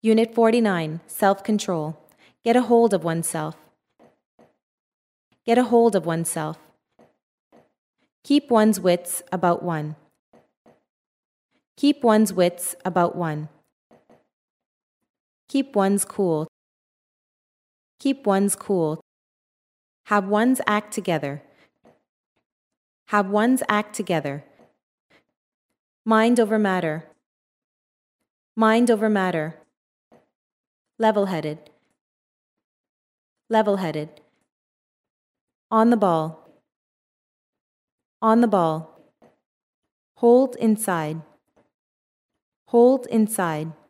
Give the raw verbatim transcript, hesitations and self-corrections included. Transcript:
Unit forty-nine, Self-Control. Get a hold of oneself. Get a hold of oneself. Keep one's wits about one. Keep one's wits about one. Keep one's cool. Keep one's cool. Have one's act together. Have one's act together. Mind over matter. Mind over matter. Level-headed. Level-headed. On the ball. On the ball. Hold inside. Hold inside.